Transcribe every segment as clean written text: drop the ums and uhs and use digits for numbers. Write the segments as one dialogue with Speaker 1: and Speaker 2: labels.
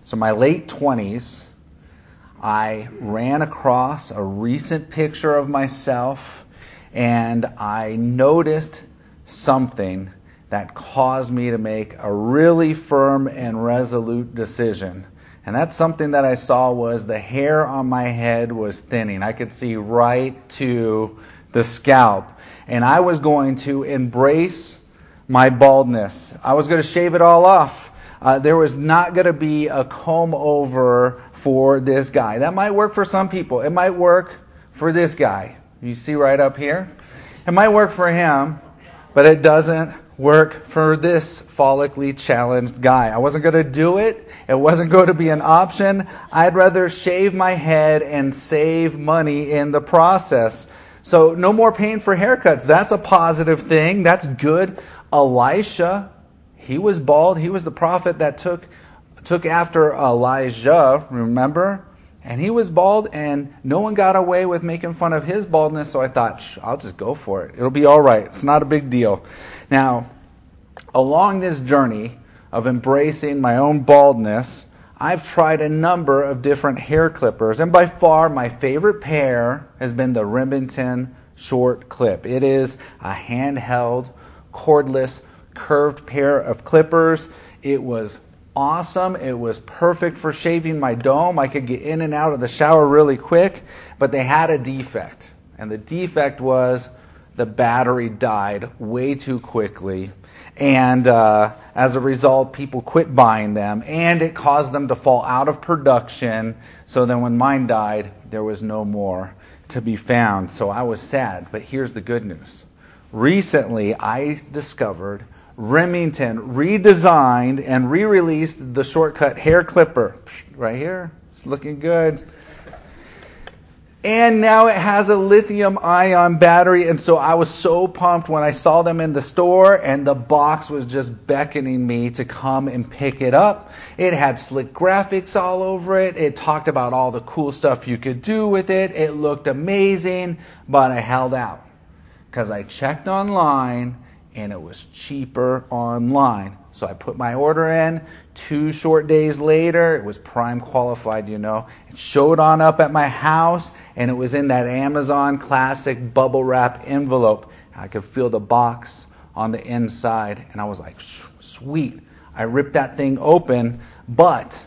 Speaker 1: So my late 20s, I ran across a recent picture of myself, and I noticed something that caused me to make a really firm and resolute decision. And that something that I saw was the hair on my head was thinning. I could see right to the scalp. And I was going to embrace my baldness. I was going to shave it all off. There was not going to be a comb over for this guy. That might work for some people. It might work for this guy. You see right up here? It might work for him, but it doesn't work for this follically challenged guy. I wasn't going to do it. It wasn't going to be an option. I'd rather shave my head and save money in the process. So no more paying for haircuts. That's a positive thing. That's good. Elisha, he was bald. He was the prophet that took after Elijah, remember? And he was bald, and no one got away with making fun of his baldness, so I thought, I'll just go for it. It'll be all right. It's not a big deal. Now, along this journey of embracing my own baldness, I've tried a number of different hair clippers, and by far my favorite pair has been the Remington Short Clip. It is a handheld, cordless, curved pair of clippers. It was awesome. It was perfect for shaving my dome. I could get in and out of the shower really quick, but they had a defect. And the defect was the battery died way too quickly. And as a result, people quit buying them, and it caused them to fall out of production. So then when mine died, there was no more to be found. So I was sad. But here's the good news. Recently, I discovered Remington redesigned and re-released the Shortcut hair clipper. Right here. It's looking good. And now it has a lithium-ion battery, and so I was so pumped when I saw them in the store, and the box was just beckoning me to come and pick it up. It had slick graphics all over it. It talked about all the cool stuff you could do with it. It looked amazing, but I held out because I checked online, and it was cheaper online. So I put my order in. 2 short days later, it was Prime qualified, you know. It showed on up at my house, and it was in that Amazon classic bubble wrap envelope. I could feel the box on the inside, and I was like, sweet. I ripped that thing open, but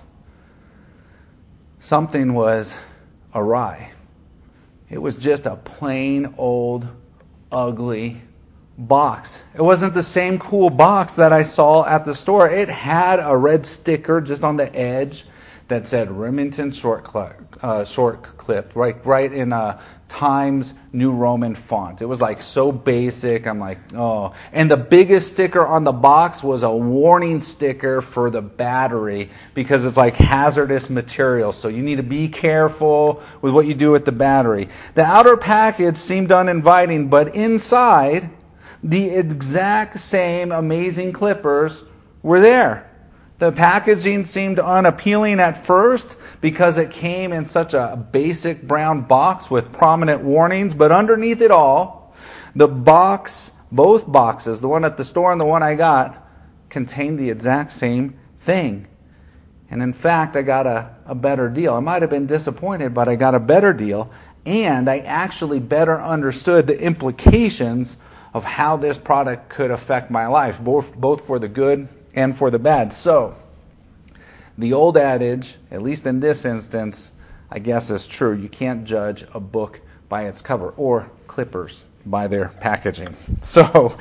Speaker 1: something was awry. It was just a plain old, ugly box. It wasn't the same cool box that I saw at the store. It had a red sticker just on the edge that said Remington Short Clip, right in a Times New Roman font. It was like so basic. I'm like, oh. And the biggest sticker on the box was a warning sticker for the battery because it's like hazardous material. So you need to be careful with what you do with the battery. The outer package seemed uninviting, but inside, the exact same amazing clippers were there. The packaging seemed unappealing at first because it came in such a basic brown box with prominent warnings, but underneath it all, the box, both boxes, the one at the store and the one I got, contained the exact same thing. And in fact, I got a better deal. I might have been disappointed, but I got a better deal, and I actually better understood the implications of how this product could affect my life, both for the good and for the bad. So, the old adage, at least in this instance, I guess is true. You can't judge a book by its cover, or clippers by their packaging. So,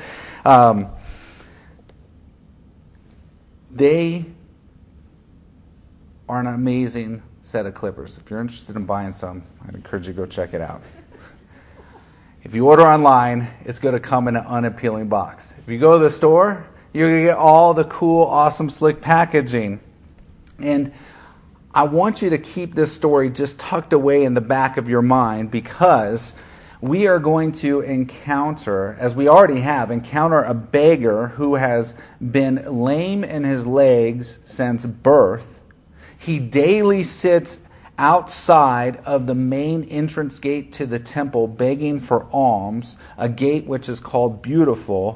Speaker 1: they are an amazing set of clippers. If you're interested in buying some, I'd encourage you to go check it out. If you order online, it's going to come in an unappealing box. If you go to the store, you're going to get all the cool, awesome, slick packaging. And I want you to keep this story just tucked away in the back of your mind, because we are going to encounter, as we already have, a beggar who has been lame in his legs since birth. He daily sits outside of the main entrance gate to the temple begging for alms, a gate which is called Beautiful.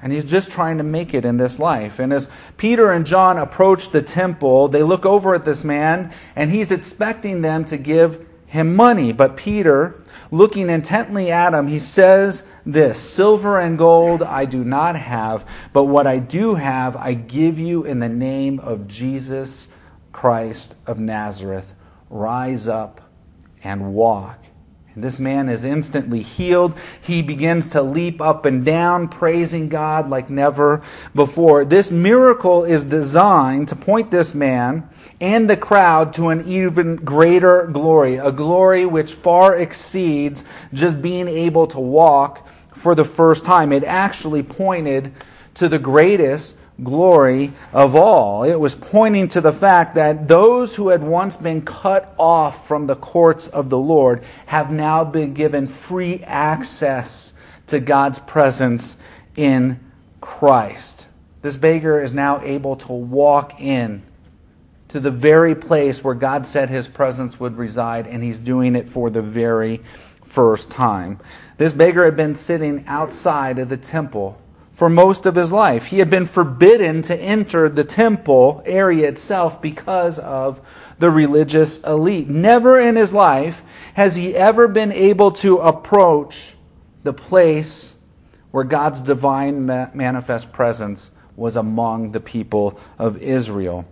Speaker 1: And he's just trying to make it in this life. And as Peter and John approach the temple, they look over at this man, and he's expecting them to give him money. But Peter, looking intently at him, he says this, "Silver and gold I do not have, but what I do have I give you in the name of Jesus Christ of Nazareth. Rise up and walk." And this man is instantly healed. He begins to leap up and down, praising God like never before. This miracle is designed to point this man and the crowd to an even greater glory, a glory which far exceeds just being able to walk for the first time. It actually pointed to the greatest glory of all. It was pointing to the fact that those who had once been cut off from the courts of the Lord have now been given free access to God's presence in Christ. This beggar is now able to walk in to the very place where God said his presence would reside, and he's doing it for the very first time. This beggar had been sitting outside of the temple for most of his life. He had been forbidden to enter the temple area itself because of the religious elite. Never in his life has he ever been able to approach the place where God's divine manifest presence was among the people of Israel.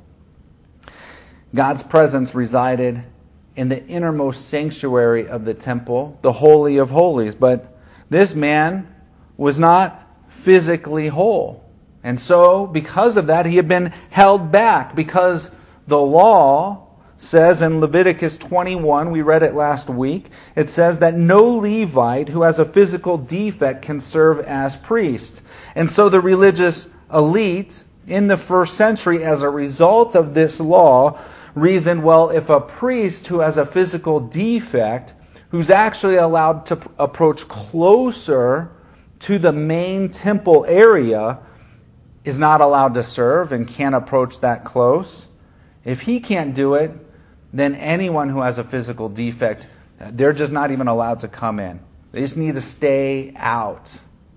Speaker 1: God's presence resided in the innermost sanctuary of the temple, the Holy of Holies. But this man was not physically whole. And so, because of that, he had been held back, because the law says in Leviticus 21, we read it last week, it says that no Levite who has a physical defect can serve as priest. And so the religious elite in the first century, as a result of this law, reasoned, well, if a priest who has a physical defect, who's actually allowed to approach closer to the main temple area, is not allowed to serve and can't approach that close, if he can't do it, then anyone who has a physical defect, they're just not even allowed to come in. They just need to stay out,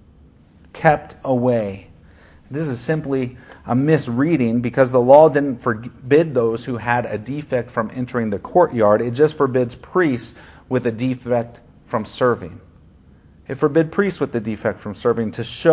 Speaker 1: kept away. This is simply a misreading, because the law didn't forbid those who had a defect from entering the courtyard. It just forbids priests with a defect from serving. It forbid priests with the defect from serving.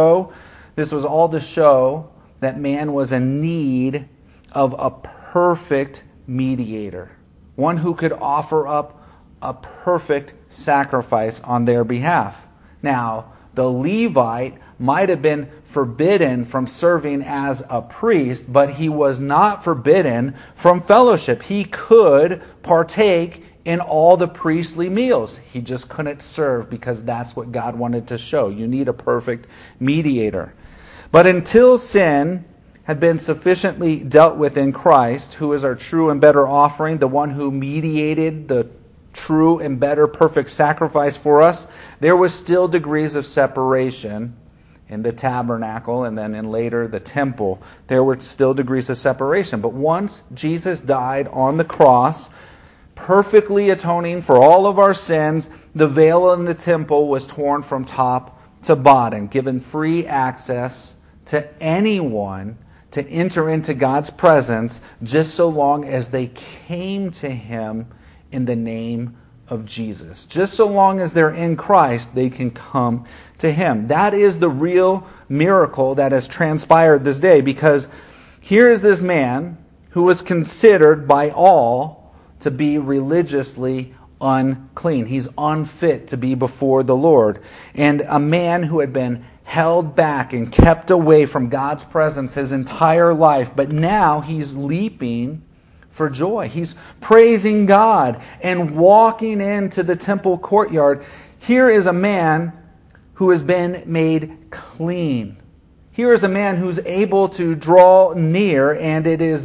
Speaker 1: This was all to show that man was in need of a perfect mediator, one who could offer up a perfect sacrifice on their behalf. Now, the Levite might have been forbidden from serving as a priest, but he was not forbidden from fellowship. He could partake in all the priestly meals. He just couldn't serve, because that's what God wanted to show. You need a perfect mediator. But until sin had been sufficiently dealt with in Christ, who is our true and better offering, the one who mediated the true and better perfect sacrifice for us, there was still degrees of separation in the tabernacle, and then in later the temple. There were still degrees of separation. But once Jesus died on the cross, perfectly atoning for all of our sins, the veil in the temple was torn from top to bottom, given free access to anyone to enter into God's presence, just so long as they came to him in the name of Jesus. Just so long as they're in Christ, they can come to him. That is the real miracle that has transpired this day, because here is this man who was considered by all to be religiously unclean. He's unfit to be before the Lord. And a man who had been held back and kept away from God's presence his entire life, but now he's leaping for joy. He's praising God and walking into the temple courtyard. Here is a man who has been made clean. Here is a man who's able to draw near, and it is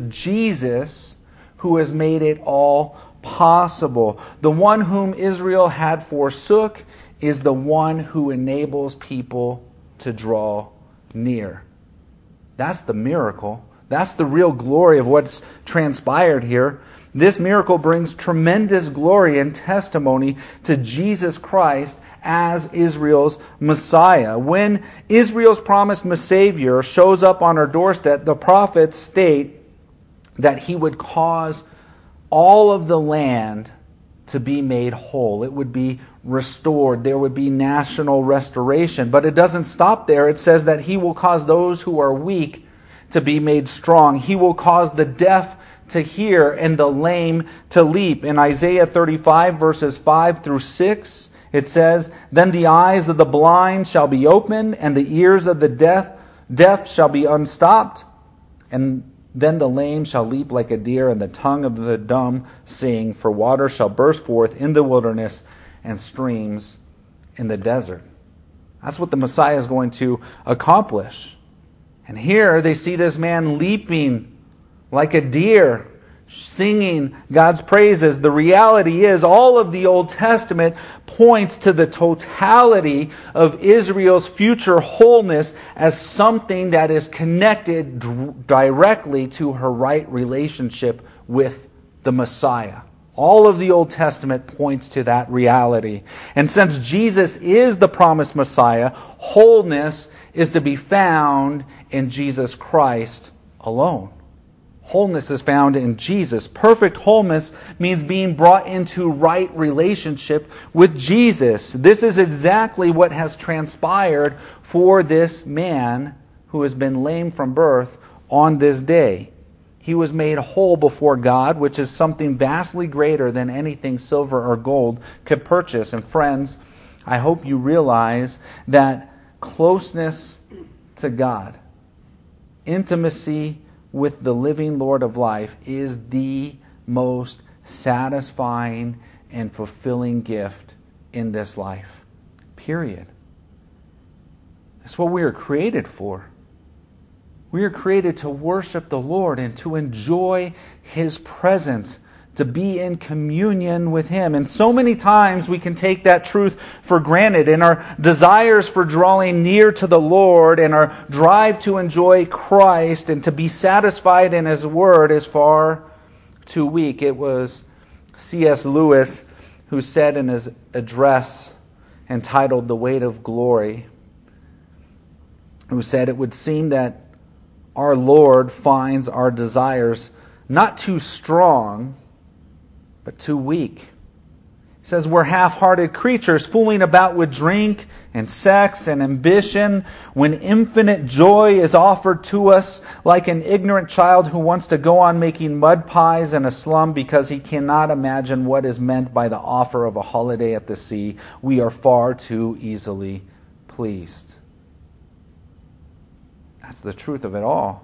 Speaker 1: Jesus who has made it all possible. The one whom Israel had forsook is the one who enables people to draw near. That's the miracle. That's the real glory of what's transpired here. This miracle brings tremendous glory and testimony to Jesus Christ as Israel's Messiah. When Israel's promised Savior shows up on her doorstep, the prophets state that he would cause all of the land to be made whole. It would be restored. There would be national restoration. But it doesn't stop there. It says that he will cause those who are weak to be made strong. He will cause the deaf to hear and the lame to leap. In Isaiah 35, verses 5 through 6, it says, "Then the eyes of the blind shall be opened, and the ears of the deaf shall be unstopped. And then the lame shall leap like a deer, and the tongue of the dumb sing. For water shall burst forth in the wilderness, and streams in the desert." That's what the Messiah is going to accomplish. And here they see this man leaping like a deer, singing God's praises. The reality is, all of the Old Testament points to the totality of Israel's future wholeness as something that is connected directly to her right relationship with the Messiah. All of the Old Testament points to that reality. And since Jesus is the promised Messiah, wholeness is to be found in Jesus Christ alone. Wholeness is found in Jesus. Perfect wholeness means being brought into right relationship with Jesus. This is exactly what has transpired for this man who has been lame from birth on this day. He was made whole before God, which is something vastly greater than anything silver or gold could purchase. And friends, I hope you realize that closeness to God, intimacy with the living Lord of life, is the most satisfying and fulfilling gift in this life. Period. That's what we are created for. We are created to worship the Lord and to enjoy His presence, to be in communion with Him. And so many times we can take that truth for granted, and our desires for drawing near to the Lord and our drive to enjoy Christ and to be satisfied in His Word is far too weak. It was C.S. Lewis who said in his address entitled "The Weight of Glory," who said, "It would seem that our Lord finds our desires not too strong, but too weak." He says we're half-hearted creatures fooling about with drink and sex and ambition when infinite joy is offered to us, like an ignorant child who wants to go on making mud pies in a slum because he cannot imagine what is meant by the offer of a holiday at the sea. We are far too easily pleased. That's the truth of it all.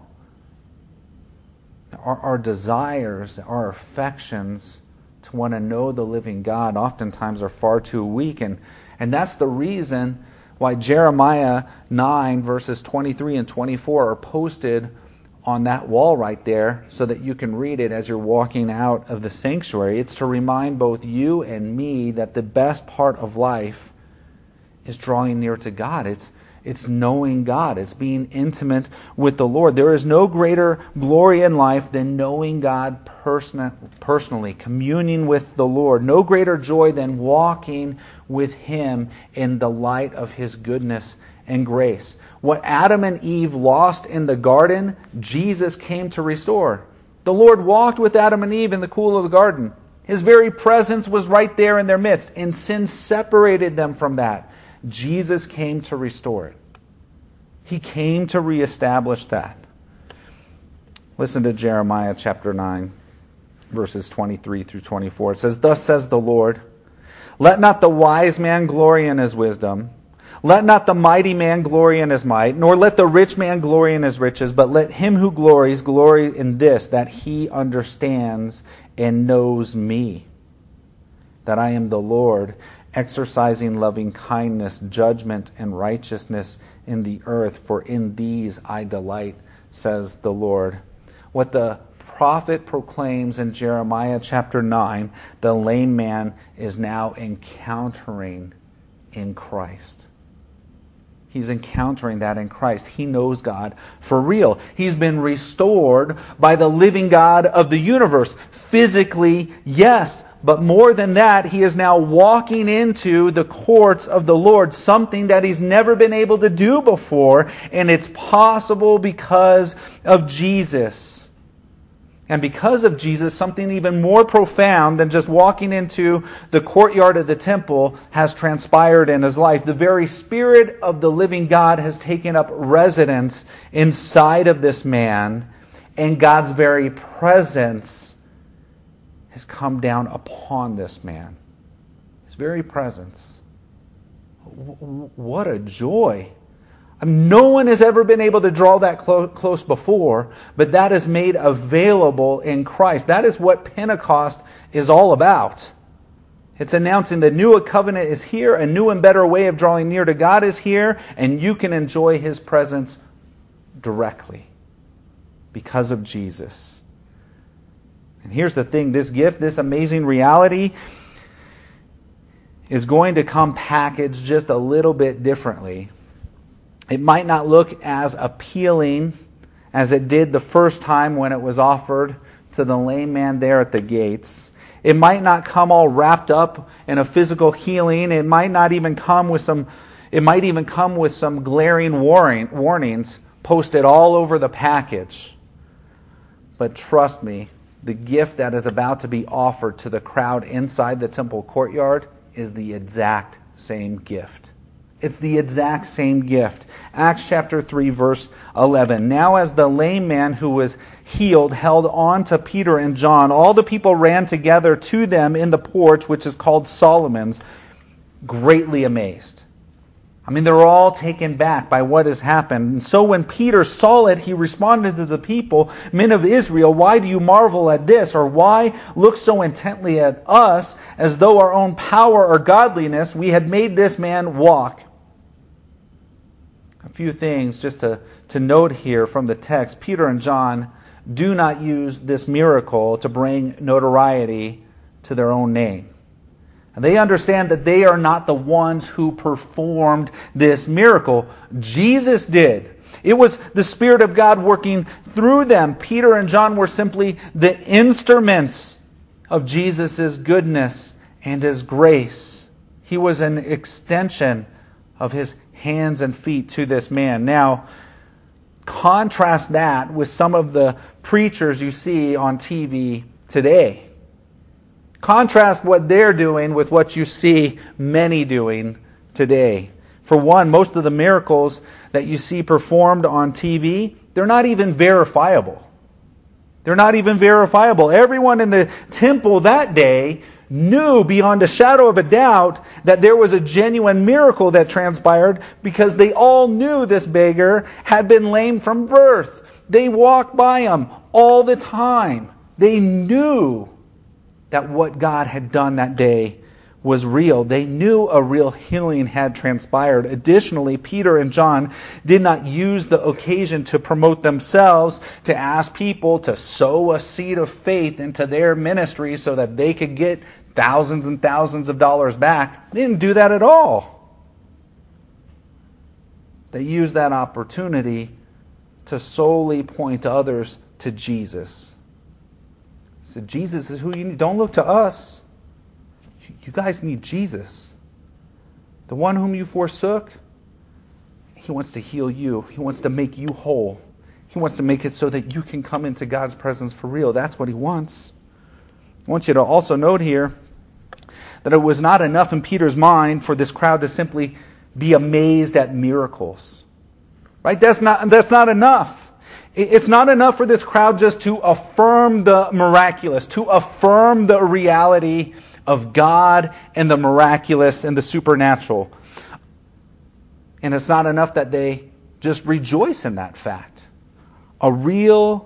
Speaker 1: Our desires, our affections to want to know the living God oftentimes are far too weak. And that's the reason why Jeremiah 9 verses 23 and 24 are posted on that wall right there so that you can read it as you're walking out of the sanctuary. It's to remind both you and me that the best part of life is drawing near to God. It's knowing God. It's being intimate with the Lord. There is no greater glory in life than knowing God personally, communing with the Lord. No greater joy than walking with Him in the light of His goodness and grace. What Adam and Eve lost in the garden, Jesus came to restore. The Lord walked with Adam and Eve in the cool of the garden. His very presence was right there in their midst, and sin separated them from that. Jesus came to restore it. He came to reestablish that. Listen to Jeremiah chapter 9, verses 23 through 24. It says, "Thus says the Lord, let not the wise man glory in his wisdom, let not the mighty man glory in his might, nor let the rich man glory in his riches, but let him who glories glory in this, that he understands and knows me, that I am the Lord, exercising loving kindness, judgment, and righteousness in the earth, for in these I delight, says the Lord." What the prophet proclaims in Jeremiah chapter 9, the lame man is now encountering in Christ. He's encountering that in Christ. He knows God for real. He's been restored by the living God of the universe. Physically, yes. But more than that, he is now walking into the courts of the Lord, something that he's never been able to do before. And it's possible because of Jesus. And because of Jesus, something even more profound than just walking into the courtyard of the temple has transpired in his life. The very Spirit of the living God has taken up residence inside of this man, and God's very presence has come down upon this man. His very presence. What a joy! No one has ever been able to draw that close before, but that is made available in Christ. That is what Pentecost is all about. It's announcing the new covenant is here, a new and better way of drawing near to God is here, and you can enjoy His presence directly because of Jesus. And here's the thing, this gift, this amazing reality is going to come packaged just a little bit differently. It might not look as appealing as it did the first time when it was offered to the lame man there at the gates. It might not come all wrapped up in a physical healing. It might even come with some glaring warnings posted all over the package. But trust me, the gift that is about to be offered to the crowd inside the temple courtyard is the exact same gift. It's the exact same gift. Acts chapter 3, verse 11. Now as the lame man who was healed held on to Peter and John, all the people ran together to them in the porch, which is called Solomon's, greatly amazed. I mean, they're all taken back by what has happened. And so when Peter saw it, he responded to the people, "Men of Israel, why do you marvel at this? Or why look so intently at us as though our own power or godliness we had made this man walk?" A few things just to note here from the text. Peter and John do not use this miracle to bring notoriety to their own name. And they understand that they are not the ones who performed this miracle. Jesus did. It was the Spirit of God working through them. Peter and John were simply the instruments of Jesus' goodness and His grace. He was an extension of His hands and feet to this man. Now, contrast that with some of the preachers you see on TV today. Contrast what they're doing with what you see many doing today. For one, most of the miracles that you see performed on TV, they're not even verifiable. They're not even verifiable. Everyone in the temple that day knew beyond a shadow of a doubt that there was a genuine miracle that transpired because they all knew this beggar had been lame from birth. They walked by him all the time. They knew that what God had done that day was real. They knew a real healing had transpired. Additionally, Peter and John did not use the occasion to promote themselves, to ask people to sow a seed of faith into their ministry so that they could get thousands and thousands of dollars back. They didn't do that at all. They used that opportunity to solely point others to Jesus. He said, Jesus is who you need. Don't look to us. You guys need Jesus. The one whom you forsook, He wants to heal you. He wants to make you whole. He wants to make it so that you can come into God's presence for real. That's what He wants. I want you to also note here that it was not enough in Peter's mind for this crowd to simply be amazed at miracles. Right? That's not enough. It's not enough for this crowd just to affirm the miraculous, to affirm the reality of God and the miraculous and the supernatural. And it's not enough that they just rejoice in that fact. A real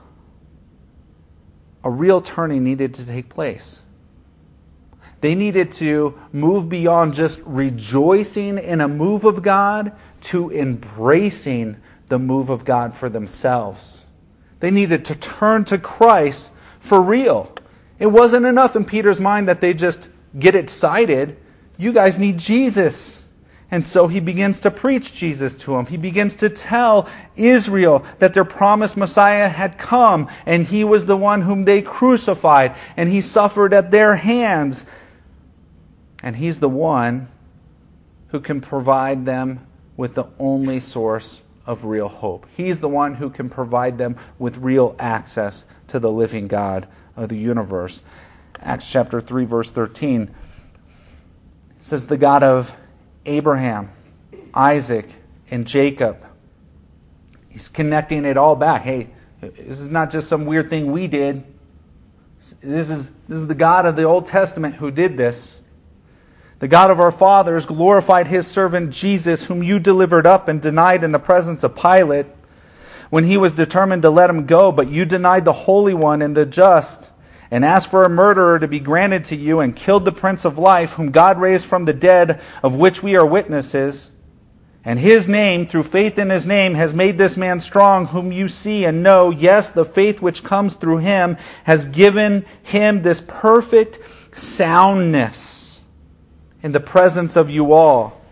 Speaker 1: turning needed to take place. They needed to move beyond just rejoicing in a move of God to embracing the move of God for themselves. They needed to turn to Christ for real. It wasn't enough in Peter's mind that they just get excited. You guys need Jesus. And so he begins to preach Jesus to them. He begins to tell Israel that their promised Messiah had come, and he was the one whom they crucified, and he suffered at their hands. And he's the one who can provide them with the only source of real hope. He's the one who can provide them with real access to the living God of the universe. Acts chapter 3, verse 13 says, the God of Abraham, Isaac, and Jacob. He's connecting it all back. Hey, this is not just some weird thing we did. This is the God of the Old Testament who did this. The God of our fathers glorified his servant Jesus, whom you delivered up and denied in the presence of Pilate, when he was determined to let him go. But you denied the Holy One and the just, and asked for a murderer to be granted to you, and killed the Prince of Life, whom God raised from the dead, of which we are witnesses. And his name, through faith in his name, has made this man strong, whom you see and know. Yes, the faith which comes through him has given him this perfect soundness in the presence of you all.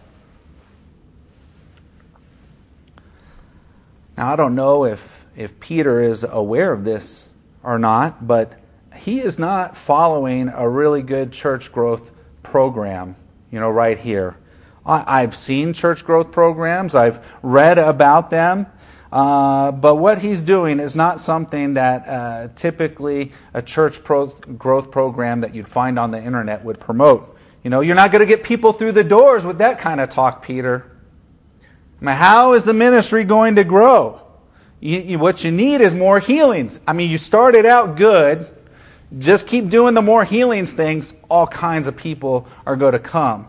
Speaker 1: Now, I don't know if Peter is aware of this or not, but he is not following a really good church growth program, right here. I've seen church growth programs. I've read about them. But what he's doing is not something that typically a church growth program that you'd find on the internet would promote. You're not going to get people through the doors with that kind of talk, Peter. How is the ministry going to grow? What you need is more healings. You started out good. Just keep doing the more healings things. All kinds of people are going to come.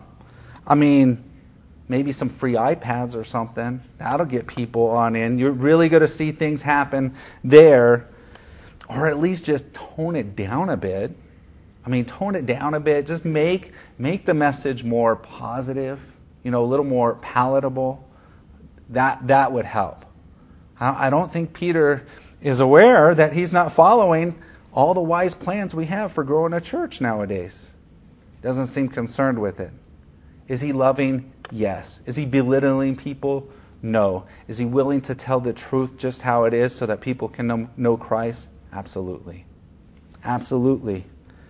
Speaker 1: Maybe some free iPads or something. That'll get people on in. You're really going to see things happen there. Or at least just tone it down a bit. Tone it down a bit. Just make the message more positive, a little more palatable. That would help. I don't think Peter is aware that he's not following all the wise plans we have for growing a church nowadays. He doesn't seem concerned with it. Is he loving? Yes. Is he belittling people? No. Is he willing to tell the truth just how it is so that people can know Christ? Absolutely. Absolutely.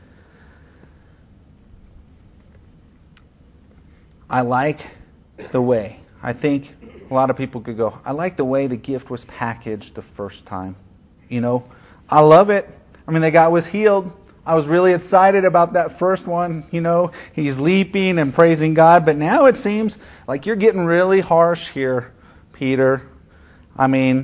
Speaker 1: I like the way. I think a lot of people could go, I like the way the gift was packaged the first time. I love it. The guy was healed. I was really excited about that first one. He's leaping and praising God. But now it seems like you're getting really harsh here, Peter. It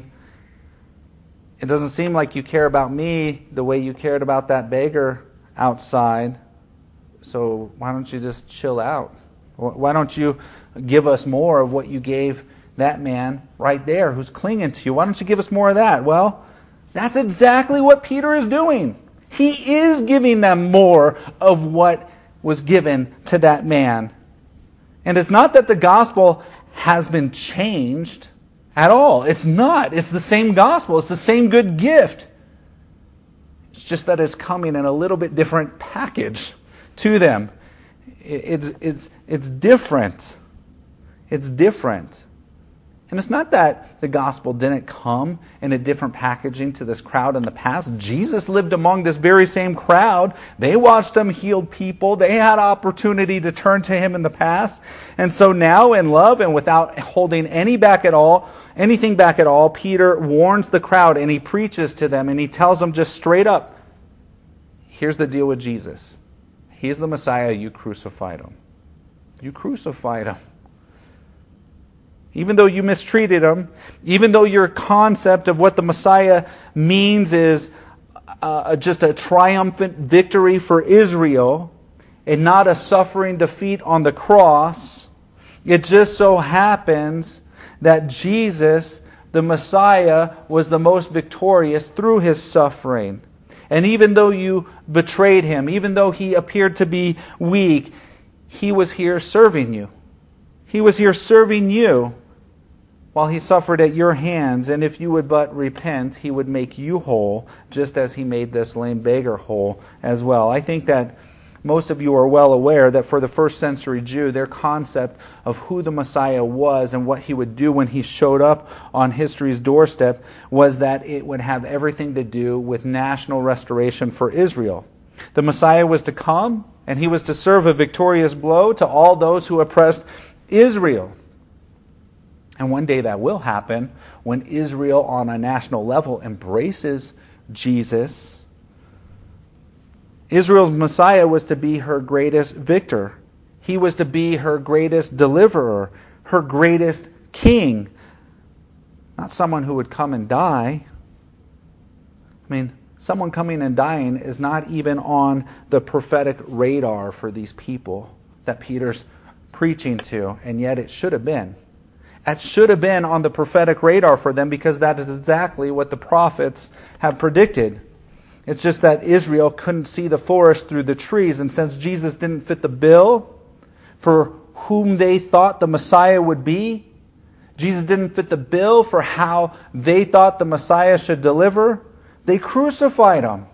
Speaker 1: doesn't seem like you care about me the way you cared about that beggar outside. So why don't you just chill out? Why don't you give us more of what you gave that man right there who's clinging to you? Why don't you give us more of that? Well, that's exactly what Peter is doing. He is giving them more of what was given to that man. And it's not that the gospel has been changed at all. It's not. It's the same gospel. It's the same good gift. It's just that it's coming in a little bit different package to them. It's different. It's different. And it's not that the gospel didn't come in a different packaging to this crowd in the past. Jesus lived among this very same crowd. They watched him heal people. They had opportunity to turn to him in the past. And so now in love and without holding anything back at all, Peter warns the crowd and he preaches to them and he tells them just straight up, here's the deal with Jesus. He's the Messiah. You crucified him. You crucified him. Even though you mistreated him, even though your concept of what the Messiah means is just a triumphant victory for Israel and not a suffering defeat on the cross, it just so happens that Jesus, the Messiah, was the most victorious through his suffering. And even though you betrayed him, even though he appeared to be weak, he was here serving you. He was here serving you while he suffered at your hands. And if you would but repent, he would make you whole, just as he made this lame beggar whole as well. I think that most of you are well aware that for the first century Jew, their concept of who the Messiah was and what he would do when he showed up on history's doorstep was that it would have everything to do with national restoration for Israel. The Messiah was to come, and he was to serve a victorious blow to all those who oppressed Israel. And one day that will happen when Israel on a national level embraces Jesus. Israel's Messiah was to be her greatest victor. He was to be her greatest deliverer, her greatest king. Not someone who would come and die. I mean, someone coming and dying is not even on the prophetic radar for these people that Peter's preaching to, and yet it should have been. It should have been on the prophetic radar for them because that is exactly what the prophets have predicted. It's just that Israel couldn't see the forest through the trees, and since Jesus didn't fit the bill for whom they thought the Messiah would be, Jesus didn't fit the bill for how they thought the Messiah should deliver, they crucified him.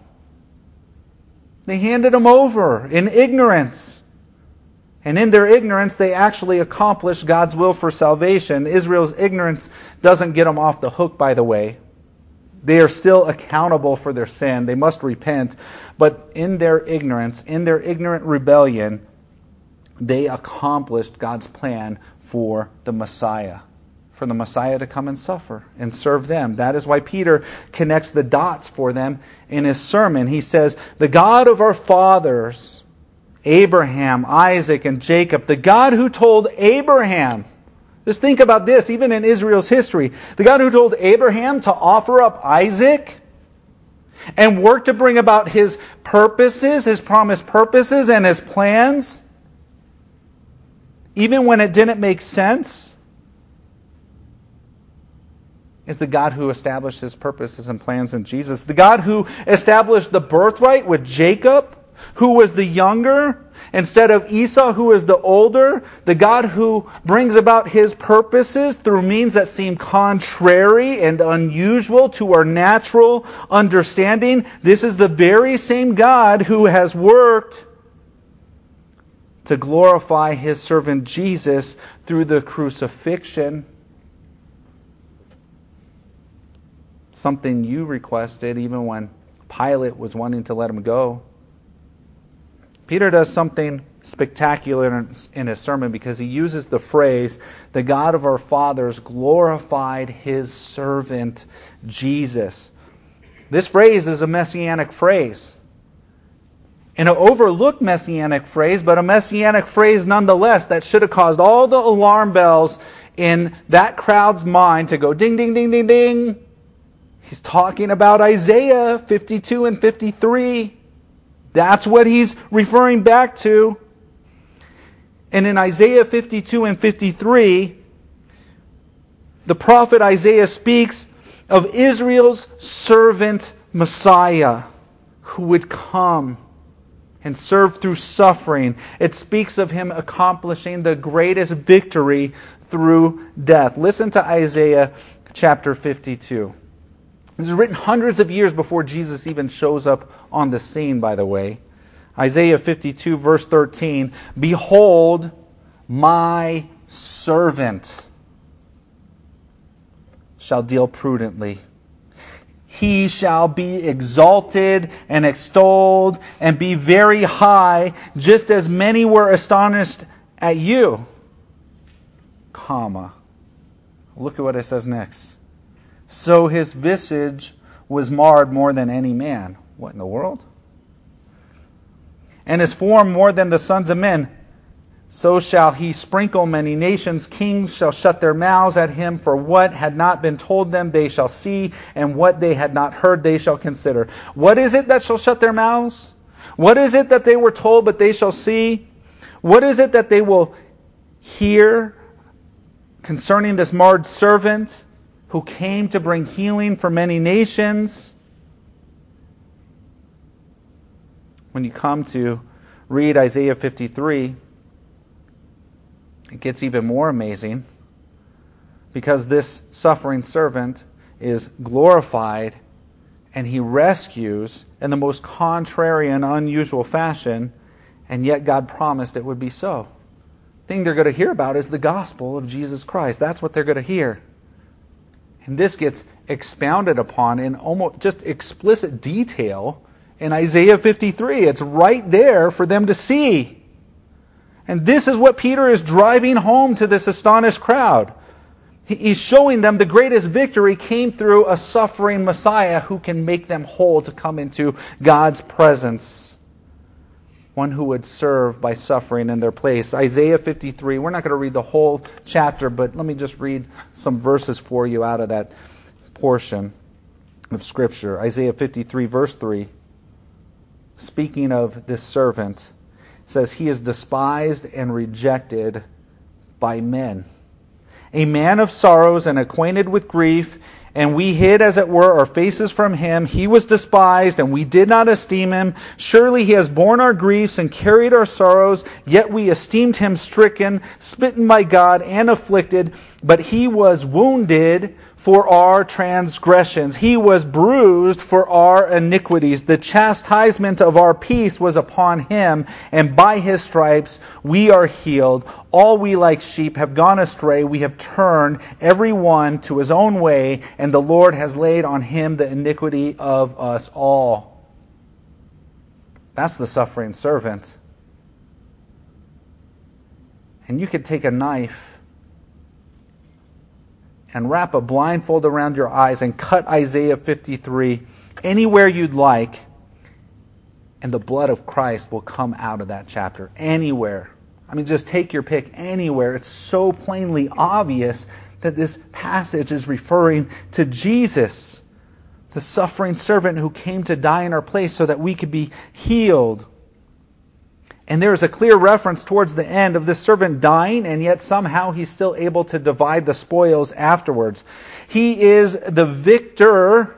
Speaker 1: They handed him over in ignorance. And in their ignorance, they actually accomplished God's will for salvation. Israel's ignorance doesn't get them off the hook, by the way. They are still accountable for their sin. They must repent. But in their ignorance, in their ignorant rebellion, they accomplished God's plan for the Messiah. For the Messiah to come and suffer and serve them. That is why Peter connects the dots for them in his sermon. He says, the God of our fathers, Abraham, Isaac, and Jacob, the God who told Abraham, just think about this, even in Israel's history, the God who told Abraham to offer up Isaac and work to bring about his purposes, his promised purposes and his plans, even when it didn't make sense, is the God who established his purposes and plans in Jesus. The God who established the birthright with Jacob, who was the younger, instead of Esau, who is the older. The God who brings about his purposes through means that seem contrary and unusual to our natural understanding. This is the very same God who has worked to glorify his servant Jesus through the crucifixion. Something you requested even when Pilate was wanting to let him go. Peter does something spectacular in his sermon because he uses the phrase, the God of our fathers glorified his servant Jesus. This phrase is a messianic phrase. An overlooked messianic phrase, but a messianic phrase nonetheless that should have caused all the alarm bells in that crowd's mind to go ding, ding, ding, ding, ding. He's talking about Isaiah 52 and 53. That's what he's referring back to. And in Isaiah 52 and 53, the prophet Isaiah speaks of Israel's servant Messiah who would come and serve through suffering. It speaks of him accomplishing the greatest victory through death. Listen to Isaiah chapter 52. This is written hundreds of years before Jesus even shows up on the scene, by the way. Isaiah 52, verse 13. Behold, my servant shall deal prudently. He shall be exalted and extolled and be very high, just as many were astonished at you. Comma. Look at what it says next. So his visage was marred more than any man. What in the world? And his form more than the sons of men. So shall he sprinkle many nations. Kings shall shut their mouths at him, for what had not been told them they shall see, and what they had not heard they shall consider. What is it that shall shut their mouths? What is it that they were told but they shall see? What is it that they will hear concerning this marred servant who came to bring healing for many nations? When you come to read Isaiah 53, it gets even more amazing because this suffering servant is glorified and he rescues in the most contrary and unusual fashion, And yet God promised it would be so. The thing they're going to hear about is the gospel of Jesus Christ. That's what they're going to hear. And this gets expounded upon in almost just explicit detail in Isaiah 53. It's right there for them to see. And this is what Peter is driving home to this astonished crowd. He's showing them the greatest victory came through a suffering Messiah who can make them whole to come into God's presence. One who would serve by suffering in their place. Isaiah 53, we're not going to read the whole chapter, but let me just read some verses for you out of that portion of Scripture. Isaiah 53, verse 3, speaking of this servant, says, "He is despised and rejected by men, a man of sorrows and acquainted with grief, and we hid, as it were, our faces from him. He was despised, and we did not esteem him. Surely he has borne our griefs and carried our sorrows, yet we esteemed him stricken, smitten by God, and afflicted. But he was wounded for our transgressions. He was bruised for our iniquities. The chastisement of our peace was upon him, and by his stripes we are healed. All we like sheep have gone astray. We have turned every one to his own way, and the Lord has laid on him the iniquity of us all." That's the suffering servant. And you could take a knife and wrap a blindfold around your eyes and cut Isaiah 53 anywhere you'd like, and the blood of Christ will come out of that chapter. Anywhere. I mean, just take your pick anywhere. It's so plainly obvious that this passage is referring to Jesus, the suffering servant who came to die in our place so that we could be healed. And there is a clear reference towards the end of this servant dying, and yet somehow he's still able to divide the spoils afterwards. He is the victor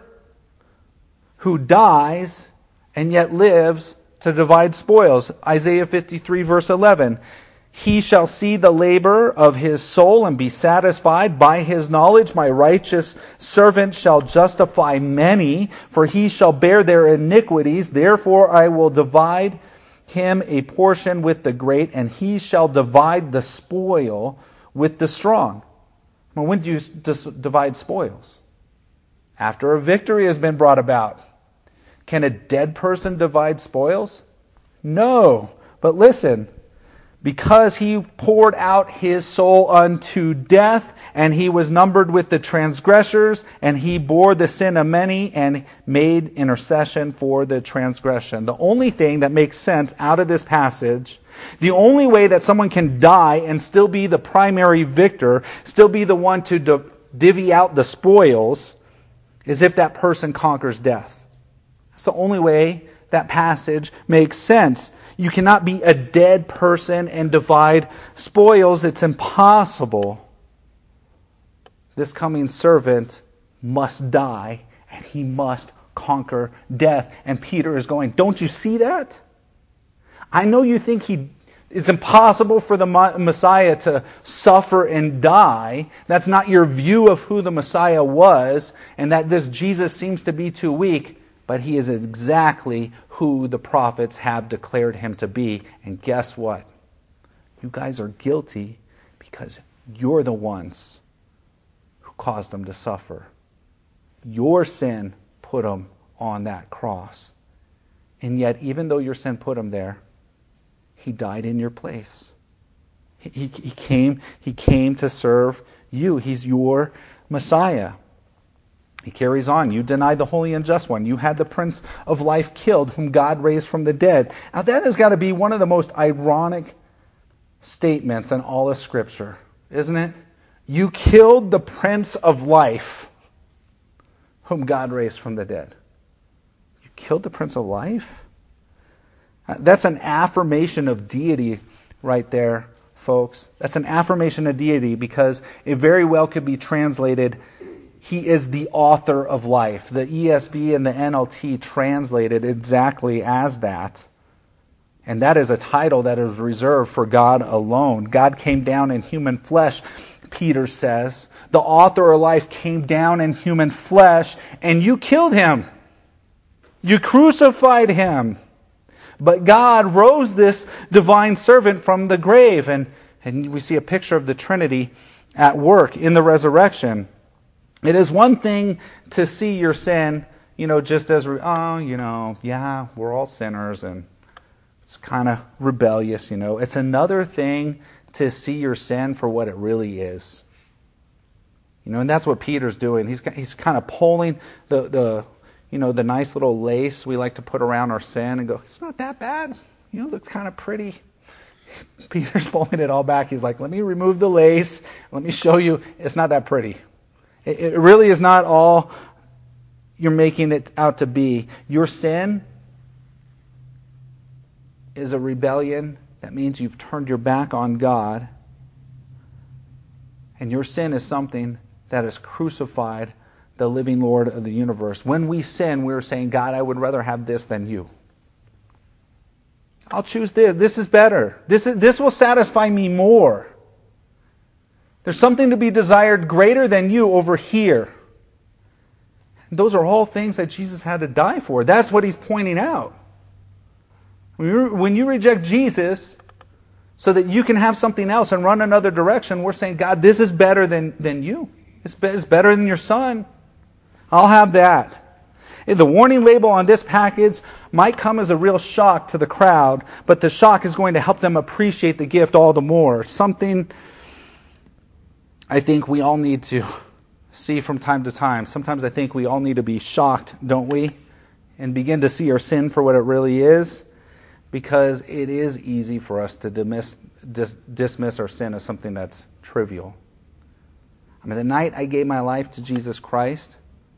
Speaker 1: who dies and yet lives to divide spoils. Isaiah 53 verse 11. "He shall see the labor of his soul and be satisfied. By his knowledge my righteous servant shall justify many, for he shall bear their iniquities. Therefore I will divide him a portion with the great, and he shall divide the spoil with the strong." Well, when do you divide spoils? After a victory has been brought about. Can a dead person divide spoils? No. But listen, because he poured out his soul unto death, and he was numbered with the transgressors, and he bore the sin of many, and made intercession for the transgression. The only thing that makes sense out of this passage, the only way that someone can die and still be the primary victor, still be the one to divvy out the spoils, is if that person conquers death. That's the only way that passage makes sense. You cannot be a dead person and divide spoils. It's impossible. This coming servant must die, and he must conquer death. And Peter is going, don't you see that? I know you think it's impossible for the Messiah to suffer and die. That's not your view of who the Messiah was, and that this Jesus seems to be too weak. But he is exactly who the prophets have declared him to be. And guess what? You guys are guilty because you're the ones who caused him to suffer. Your sin put him on that cross. And yet, even though your sin put him there, he died in your place. He came to serve you. He's your Messiah. He carries on. You denied the Holy and Just One. You had the Prince of Life killed, whom God raised from the dead. Now that has got to be one of the most ironic statements in all of Scripture, isn't it? You killed the Prince of Life, whom God raised from the dead. You killed the Prince of Life? That's an affirmation of deity right there, folks. That's an affirmation of deity because it very well could be translated, He is the author of life. The ESV and the NLT translated exactly as that. And that is a title that is reserved for God alone. God came down in human flesh, Peter says. The author of life came down in human flesh, and you killed him. You crucified him. But God rose this divine servant from the grave. And we see a picture of the Trinity at work in the resurrection. It is one thing to see your sin, just as, we're all sinners and it's kind of rebellious, It's another thing to see your sin for what it really is. And that's what Peter's doing. He's kind of pulling the nice little lace we like to put around our sin and go, it's not that bad. It looks kind of pretty. Peter's pulling it all back. He's like, let me remove the lace. Let me show you it's not that pretty. It really is not all you're making it out to be. Your sin is a rebellion. That means you've turned your back on God. And your sin is something that has crucified the living Lord of the universe. When we sin, we're saying, God, I would rather have this than you. I'll choose this. This is better. This will satisfy me more. There's something to be desired greater than you over here. And those are all things that Jesus had to die for. That's what he's pointing out. When you reject Jesus so that you can have something else and run another direction, we're saying, God, this is better than you. It's better than your son. I'll have that. The warning label on this package might come as a real shock to the crowd, but the shock is going to help them appreciate the gift all the more. Something I think we all need to see from time to time. Sometimes I think we all need to be shocked, don't we? And begin to see our sin for what it really is. Because it is easy for us to dismiss our sin as something that's trivial. The night I gave my life to Jesus Christ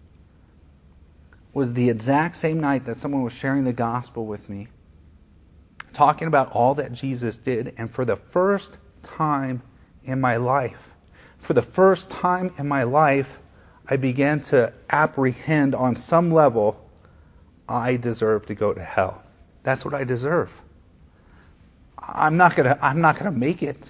Speaker 1: was the exact same night that someone was sharing the gospel with me, talking about all that Jesus did. And for the first time in my life, I began to apprehend on some level, I deserve to go to hell. That's what I deserve. I'm not gonna make it.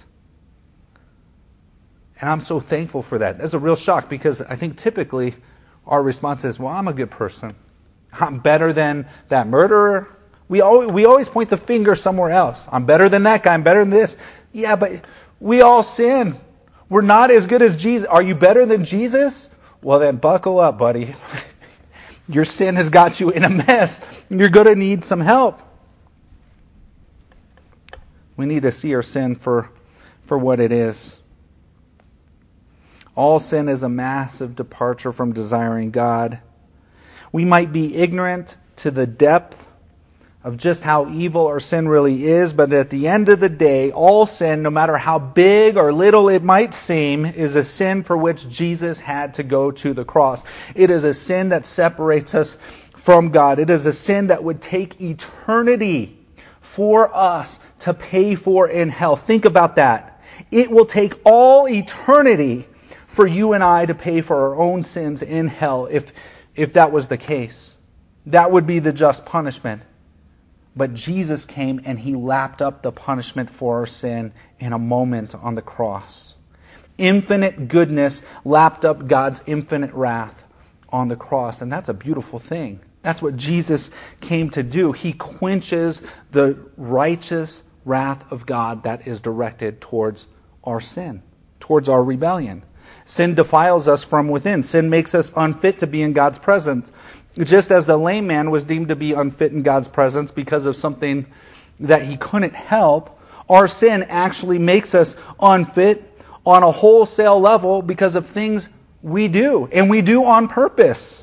Speaker 1: And I'm so thankful for that. That's a real shock because I think typically our response is, well, I'm a good person. I'm better than that murderer. We always point the finger somewhere else. I'm better than that guy. I'm better than this. Yeah, but we all sin. We're not as good as Jesus. Are you better than Jesus? Well, then buckle up, buddy. Your sin has got you in a mess. You're going to need some help. We need to see our sin for what it is. All sin is a massive departure from desiring God. We might be ignorant to the depth of just how evil our sin really is, but at the end of the day, all sin, no matter how big or little it might seem, is a sin for which Jesus had to go to the cross. It is a sin that separates us from God. It is a sin that would take eternity for us to pay for in hell. Think about that. It will take all eternity for you and I to pay for our own sins in hell if that was the case. That would be the just punishment. But Jesus came and he lapped up the punishment for our sin in a moment on the cross. Infinite goodness lapped up God's infinite wrath on the cross. And that's a beautiful thing. That's what Jesus came to do. He quenches the righteous wrath of God that is directed towards our sin, towards our rebellion. Sin defiles us from within. Sin makes us unfit to be in God's presence. Just as the lame man was deemed to be unfit in God's presence because of something that he couldn't help, our sin actually makes us unfit on a wholesale level because of things we do, and we do on purpose.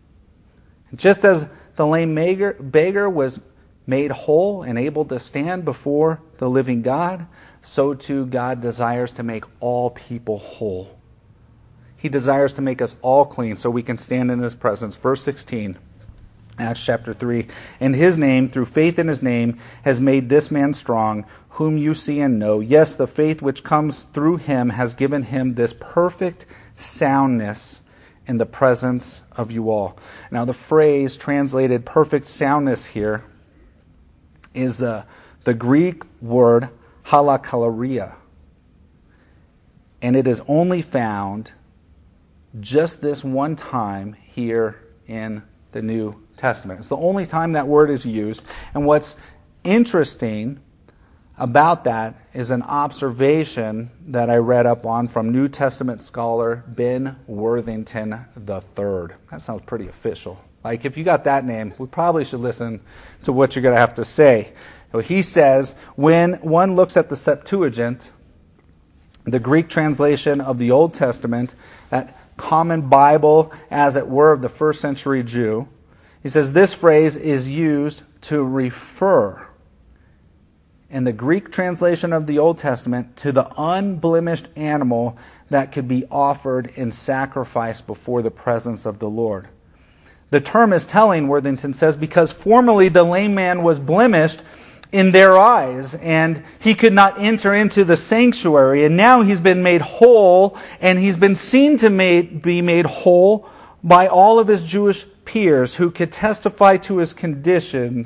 Speaker 1: Just as the lame beggar was made whole and able to stand before the living God, so too God desires to make all people whole. He desires to make us all clean so we can stand in His presence. Verse 16, Acts chapter 3. And His name, through faith in His name, has made this man strong, whom you see and know. Yes, the faith which comes through Him has given him this perfect soundness in the presence of you all. Now the phrase translated perfect soundness here is the Greek word halakaleria. And it is only found just this one time here in the New Testament. It's the only time that word is used. And what's interesting about that is an observation that I read up on from New Testament scholar Ben Worthington III. That sounds pretty official. Like, if you got that name, we probably should listen to what you're going to have to say. So he says, when one looks at the Septuagint, the Greek translation of the Old Testament, that common Bible, as it were, of the first century Jew, he says this phrase is used to refer, in the Greek translation of the Old Testament, to the unblemished animal that could be offered in sacrifice before the presence of the Lord. The term is telling, Worthington says, because formerly the lame man was blemished in their eyes, and he could not enter into the sanctuary. And now he's been made whole, and he's been seen to be made whole by all of his Jewish peers who could testify to his condition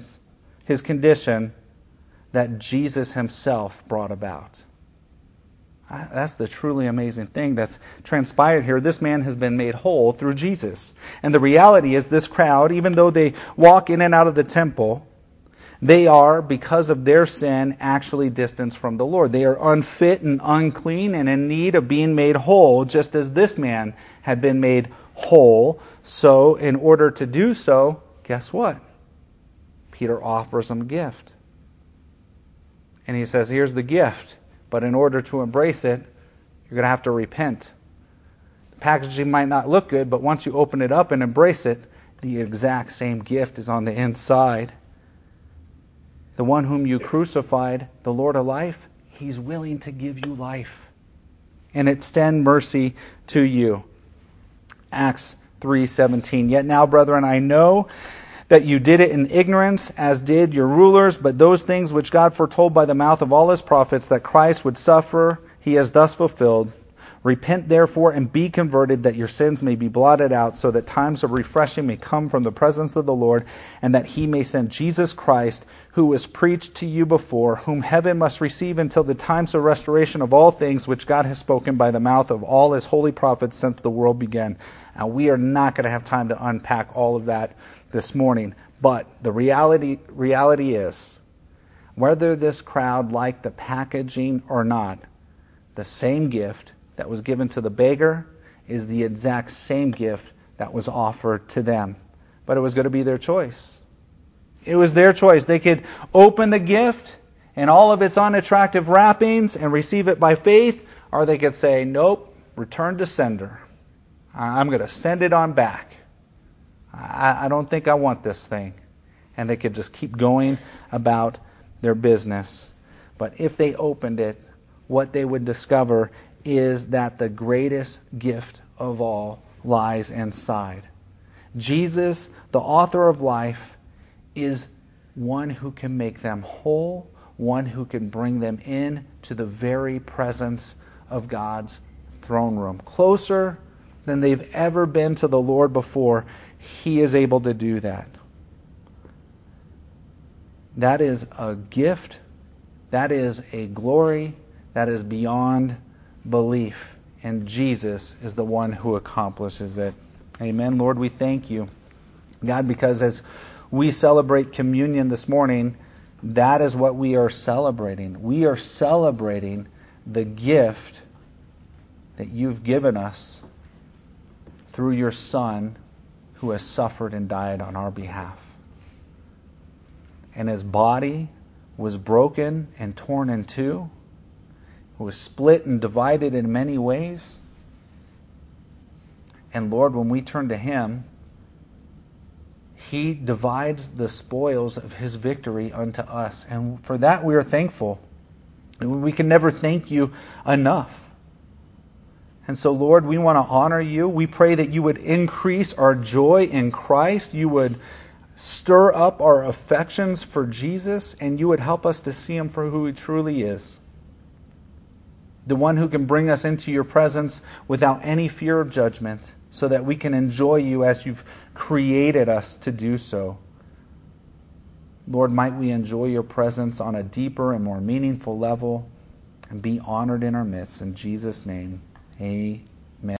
Speaker 1: that Jesus himself brought about. That's the truly amazing thing that's transpired here. This man has been made whole through Jesus. And the reality is, this crowd, even though they walk in and out of the temple, they are, because of their sin, actually distanced from the Lord. They are unfit and unclean and in need of being made whole, just as this man had been made whole. So, in order to do so, guess what? Peter offers him a gift. And he says, here's the gift. But in order to embrace it, you're going to have to repent. The packaging might not look good, but once you open it up and embrace it, the exact same gift is on the inside. The one whom you crucified, the Lord of life, he's willing to give you life and extend mercy to you. Acts 3:17. Yet now, brethren, I know that you did it in ignorance, as did your rulers, but those things which God foretold by the mouth of all his prophets that Christ would suffer, he has thus fulfilled. Repent therefore and be converted, that your sins may be blotted out, so that times of refreshing may come from the presence of the Lord, and that he may send Jesus Christ, who was preached to you before, whom heaven must receive until the times of restoration of all things which God has spoken by the mouth of all his holy prophets since the world began. Now, we are not going to have time to unpack all of that this morning, but the reality is, whether this crowd liked the packaging or not, the same gift that was given to the beggar is the exact same gift that was offered to them. But it was going to be their choice. It was their choice. They could open the gift and all of its unattractive wrappings and receive it by faith, or they could say, nope, return to sender. I'm going to send it on back. I don't think I want this thing. And they could just keep going about their business. But if they opened it, what they would discover is that the greatest gift of all lies inside. Jesus, the author of life, is one who can make them whole, one who can bring them in to the very presence of God's throne room. Closer than they've ever been to the Lord before, he is able to do that. That is a gift. That is a glory that is beyond belief. And Jesus is the one who accomplishes it. Amen. Lord, we thank you, God, because as we celebrate communion this morning, that is what we are celebrating. We are celebrating the gift that you've given us through your Son, who has suffered and died on our behalf. And his body was broken and torn in two, was split and divided in many ways. And Lord, when we turn to him, he divides the spoils of his victory unto us. And for that we are thankful. And we can never thank you enough. And so, Lord, we want to honor you. We pray that you would increase our joy in Christ. You would stir up our affections for Jesus, and you would help us to see him for who he truly is. The one who can bring us into your presence without any fear of judgment, so that we can enjoy you as you've created us to do so. Lord, might we enjoy your presence on a deeper and more meaningful level and be honored in our midst. In Jesus' name, amen.